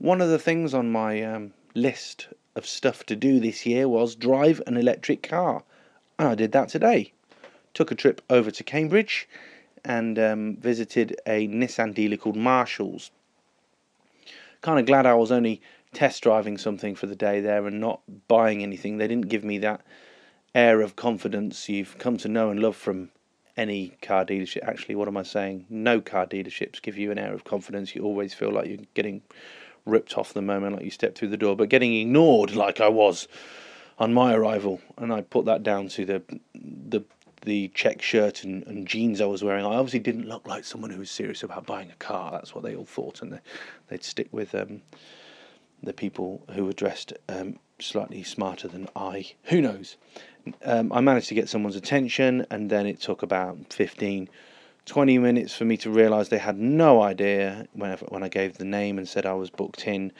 One of the things on my list of stuff to do this year was drive an electric car, and I did that today. Took a trip over to Cambridge and visited a Nissan dealer called Marshall's. Kind of glad I was only test driving something for the day there and not buying anything. They didn't give me that air of confidence you've come to know and love from any car dealership. Actually, what am I saying? No car dealerships give you an air of confidence. You always feel like you're getting ripped off the moment like you step through the door, but getting ignored like I was on my arrival. And I put that down to the check shirt and jeans I was wearing. I obviously didn't look like someone who was serious about buying a car. That's what they all thought, and they'd stick with the people who were dressed slightly smarter than I. Who knows? I managed to get someone's attention, and then it took about 15-20 minutes for me to realise they had no idea when I gave the name and said I was booked in,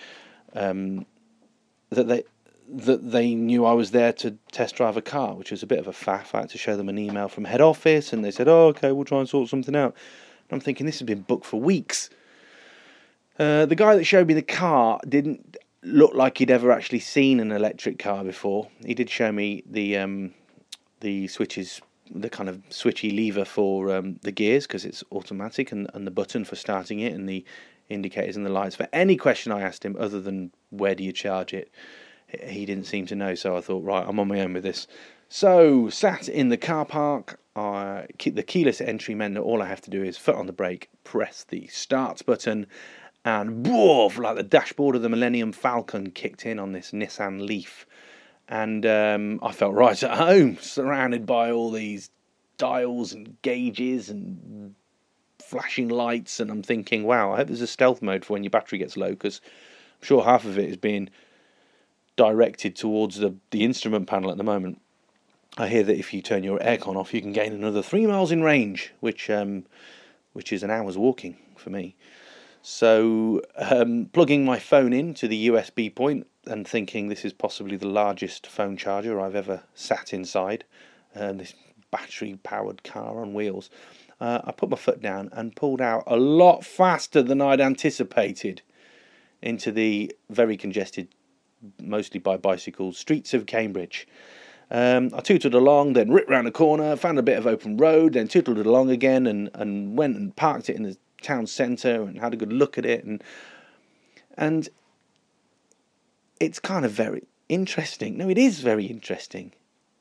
that they knew I was there to test drive a car, which was a bit of a faff. I had to show them an email from head office, and they said, "Oh, okay, we'll try and sort something out." And I'm thinking, this has been booked for weeks. The guy that showed me the car didn't look like he'd ever actually seen an electric car before. He did show me the switches, the kind of switchy lever for the gears, because it's automatic, and the button for starting it, and the indicators and the lights. For any question I asked him other than where do you charge it, he didn't seem to know. So I thought, right, I'm on my own with this. So sat in the car park. The keyless entry meant that all I have to do is foot on the brake, press the start button, and woof, like the dashboard of the Millennium Falcon kicked in on this Nissan Leaf. And I felt right at home, surrounded by all these dials and gauges and flashing lights. And I'm thinking, wow, I hope there's a stealth mode for when your battery gets low, because I'm sure half of it is being directed towards the instrument panel at the moment. I hear that if you turn your aircon off, you can gain another 3 miles in range, which is an hour's walking for me. So plugging my phone into the USB point and thinking this is possibly the largest phone charger I've ever sat inside, this battery-powered car on wheels, I put my foot down and pulled out a lot faster than I'd anticipated into the very congested, mostly by bicycles, streets of Cambridge. I tootled along, then ripped round a corner, found a bit of open road, then tootled it along again, and went and parked it in the town centre and had a good look at it, and it's kind of very interesting. No, it is very interesting.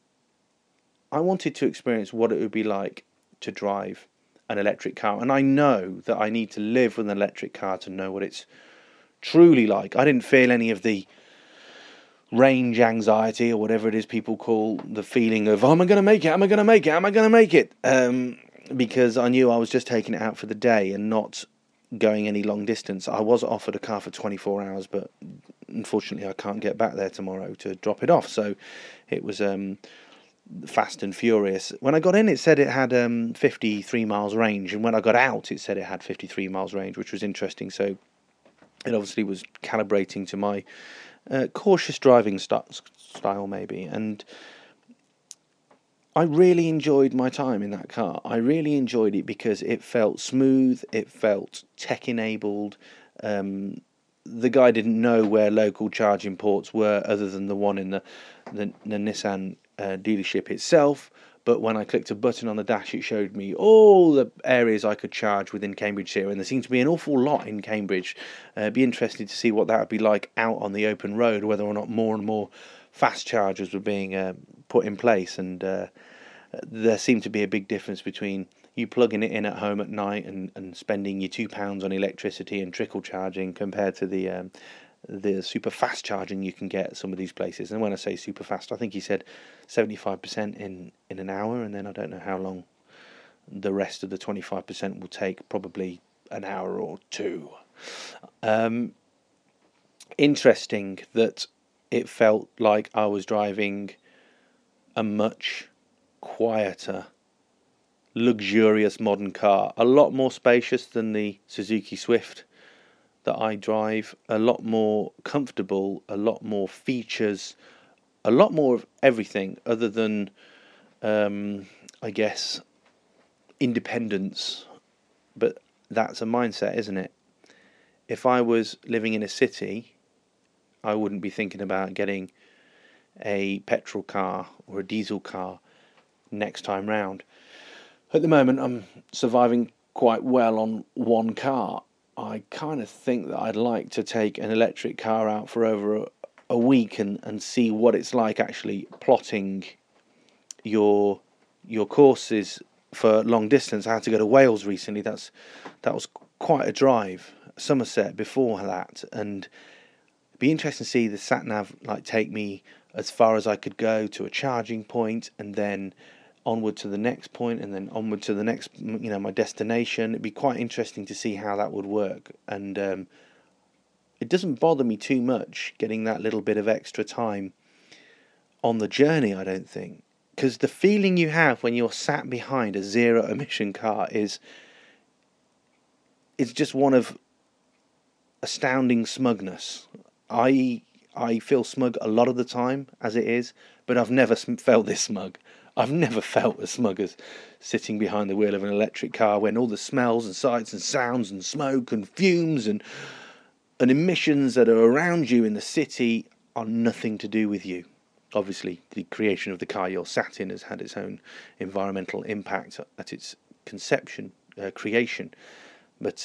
I wanted to experience what it would be like to drive an electric car, and I know that I need to live with an electric car to know what it's truly like. I didn't feel any of the range anxiety, or whatever it is people call the feeling of, oh, am I going to make it? Am I going to make it? Am I going to make it? Because I knew I was just taking it out for the day and not going any long distance. I was offered a car for 24 hours, but unfortunately I can't get back there tomorrow to drop it off. So it was fast and furious. When I got in, it said it had 53 miles range, and when I got out, it said it had 53 miles range, which was interesting. So it obviously was calibrating to my cautious driving style, maybe. And I really enjoyed my time in that car. I really enjoyed it because it felt smooth, it felt tech-enabled. The guy didn't know where local charging ports were other than the one in the Nissan dealership itself. But when I clicked a button on the dash, it showed me all the areas I could charge within Cambridgeshire, and there seemed to be an awful lot in Cambridge. Be interested to see what that would be like out on the open road, whether or not more and more fast chargers were being put in place. And there seemed to be a big difference between you plugging it in at home at night and spending your £2 on electricity and trickle charging compared to the super fast charging you can get at some of these places. And when I say super fast, I think he said 75% in an hour, and then I don't know how long the rest of the 25% will take, probably an hour or two. Interesting that it felt like I was driving a much quieter, luxurious modern car, a lot more spacious than the Suzuki Swift that I drive, a lot more comfortable, a lot more features, a lot more of everything other than, I guess, independence. But that's a mindset, isn't it? if I was living in a city, I wouldn't be thinking about getting a petrol car or a diesel car next time round. At the moment, I'm surviving quite well on one car. I kind of think that I'd like to take an electric car out for over a week and see what it's like actually plotting your courses for long distance. I had to go to Wales recently. That was quite a drive. Somerset before that, and it'd be interesting to see the sat nav like take me as far as I could go to a charging point, and then onward to the next point, and then onward to the next, my destination. It'd be quite interesting to see how that would work, and it doesn't bother me too much getting that little bit of extra time on the journey, I don't think, because the feeling you have when you're sat behind a zero emission car is just one of astounding smugness. I feel smug a lot of the time as it is, but I've never felt this smug. I've never felt as smug as sitting behind the wheel of an electric car when all the smells and sights and sounds and smoke and fumes and emissions that are around you in the city are nothing to do with you. Obviously, the creation of the car you're sat in has had its own environmental impact at its conception, creation. But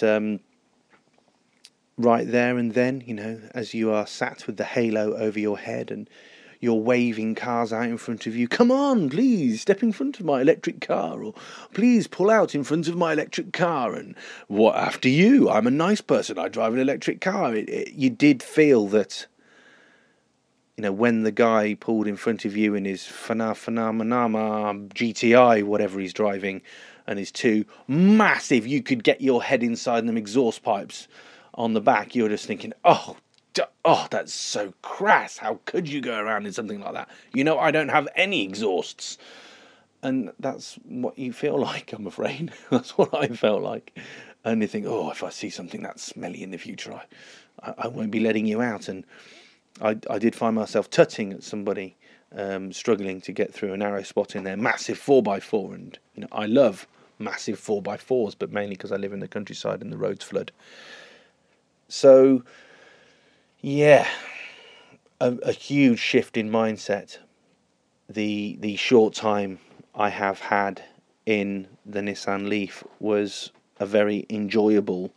right there and then, as you are sat with the halo over your head and you're waving cars out in front of you, come on, please, step in front of my electric car, or please pull out in front of my electric car, and what after you? I'm a nice person, I drive an electric car. You did feel that, when the guy pulled in front of you in his Phenomenama GTI, whatever he's driving, and his two massive, you could get your head inside them exhaust pipes on the back, you're just thinking, oh, that's so crass. How could you go around in something like that? I don't have any exhausts. And that's what you feel like, I'm afraid. That's what I felt like. And you think, oh, if I see something that smelly in the future, I won't be letting you out. And I did find myself tutting at somebody struggling to get through a narrow spot in their massive 4x4. And I love massive 4x4s, but mainly because I live in the countryside and the roads flood. So, yeah, a huge shift in mindset. The short time I have had in the Nissan Leaf was a very enjoyable,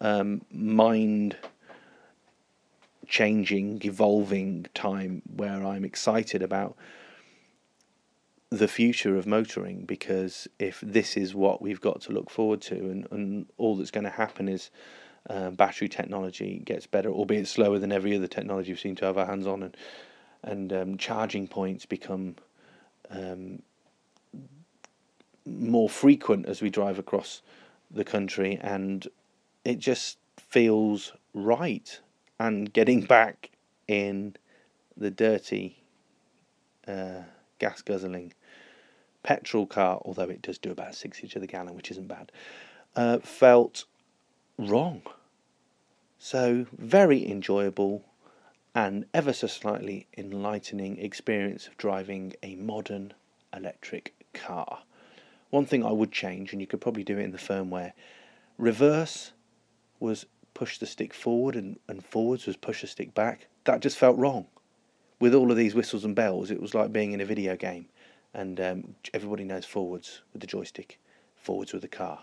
mind-changing, evolving time where I'm excited about the future of motoring, because if this is what we've got to look forward to, and all that's going to happen is battery technology gets better, albeit slower than every other technology we seem to have our hands on, and charging points become more frequent as we drive across the country, and it just feels right. And getting back in the dirty gas guzzling petrol car, although it does do about 60 to the gallon, which isn't bad, felt wrong. So very enjoyable and ever so slightly enlightening experience of driving a modern electric car. One thing I would change, and you could probably do it in the firmware, reverse was push the stick forward and forwards was push the stick back. That just felt wrong. With all of these whistles and bells, it was like being in a video game, and everybody knows forwards with the joystick, forwards with the car.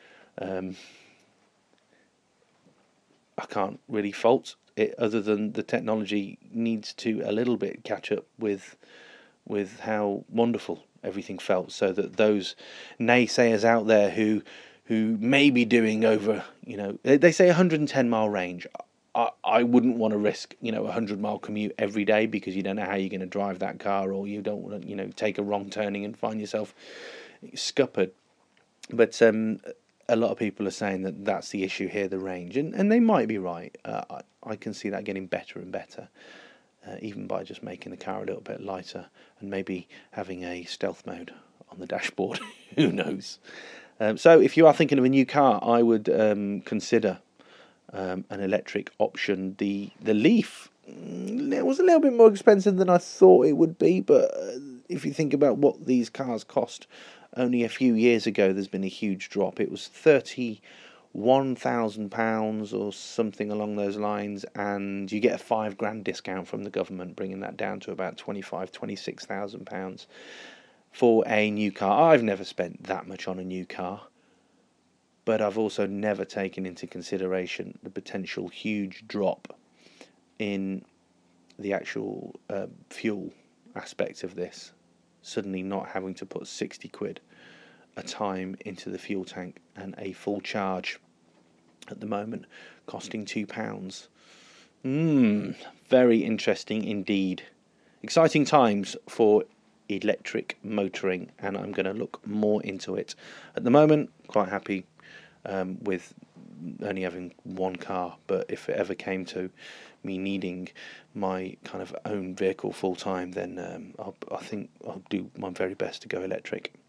I can't really fault it, other than the technology needs to a little bit catch up with how wonderful everything felt, so that those naysayers out there who may be doing over, they say 110 mile range. I wouldn't want to risk, a 100-mile commute every day, because you don't know how you're going to drive that car, or you don't want to, take a wrong turning and find yourself scuppered. But a lot of people are saying that that's the issue here, the range, and they might be right. I can see that getting better and better, even by just making the car a little bit lighter and maybe having a stealth mode on the dashboard. Who knows? So if you are thinking of a new car, I would consider an electric option. The Leaf, it was a little bit more expensive than I thought it would be, but if you think about what these cars cost only a few years ago, there's been a huge drop. It was £1,000 or something along those lines, and you get a £5,000 discount from the government, bringing that down to about £26,000 for a new car. I've never spent that much on a new car, but I've also never taken into consideration the potential huge drop in the actual fuel aspect of this. Suddenly not having to put 60 quid a time into the fuel tank, and a full charge at the moment costing £2. Very interesting indeed. Exciting times for electric motoring, and I'm going to look more into it. At the moment, quite happy with only having one car, but if it ever came to me needing my kind of own vehicle full time, then I think I'll do my very best to go electric.